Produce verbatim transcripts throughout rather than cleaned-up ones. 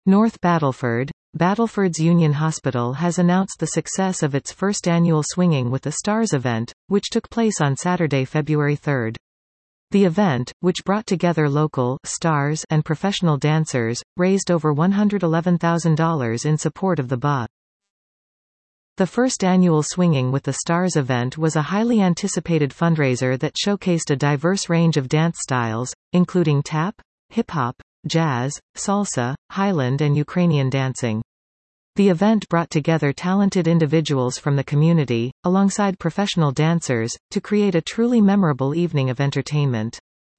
North Battleford. Battleford's Union Hospital has announced the success of its first annual Swinging with the Stars event, which took place on Saturday, February third. The event, which brought together local stars and professional dancers, raised over one hundred eleven thousand dollars in support of the B A. The first annual Swinging with the Stars event was a highly anticipated fundraiser that showcased a diverse range of dance styles, including tap, hip-hop, jazz, salsa, Highland and Ukrainian dancing. The event brought together talented individuals from the community, alongside professional dancers, to create a truly memorable evening of entertainment.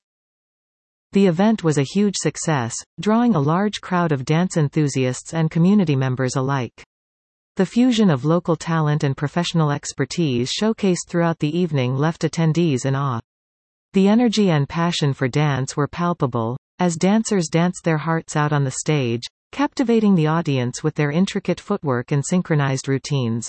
The event was a huge success, drawing a large crowd of dance enthusiasts and community members alike. The fusion of local talent and professional expertise showcased throughout the evening left attendees in awe. The energy and passion for dance were palpable, as dancers danced their hearts out on the stage, captivating the audience with their intricate footwork and synchronized routines.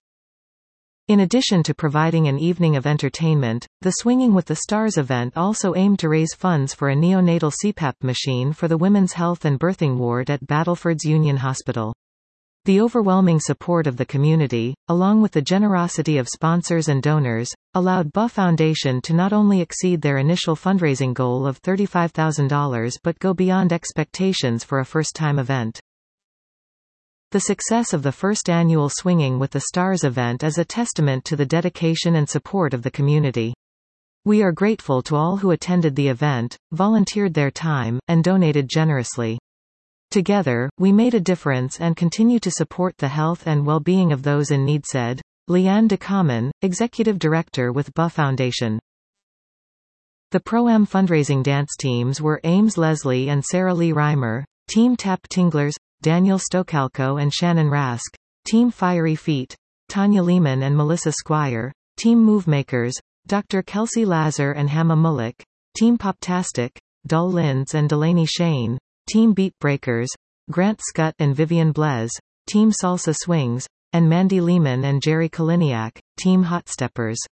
In addition to providing an evening of entertainment, the Swinging with the Stars event also aimed to raise funds for a neonatal C PAP machine for the Women's Health and Birthing Ward at Battleford's Union Hospital. The overwhelming support of the community, along with the generosity of sponsors and donors, allowed B A Foundation to not only exceed their initial fundraising goal of thirty-five thousand dollars but go beyond expectations for a first-time event. The success of the first annual Swinging with the Stars event is a testament to the dedication and support of the community. We are grateful to all who attended the event, volunteered their time, and donated generously. Together, we made a difference and continue to support the health and well-being of those in need, said Leanne DeCommon, Executive Director with B A Foundation. The Pro-Am fundraising dance teams were Ames Leslie and Sarah Lee Reimer, Team Tap Tinglers, Daniel Stocalco and Shannon Rask, Team Fiery Feet, Tanya Lehman and Melissa Squire, Team Movemakers, Doctor Kelsey Lazar and Hama Mullick, Team Poptastic, Dull Linds and Delaney Shane, Team Beat Breakers, Grant Scott and Vivian Blez, Team Salsa Swings, and Mandy Lehman and Jerry Kaliniak, Team Hot Steppers.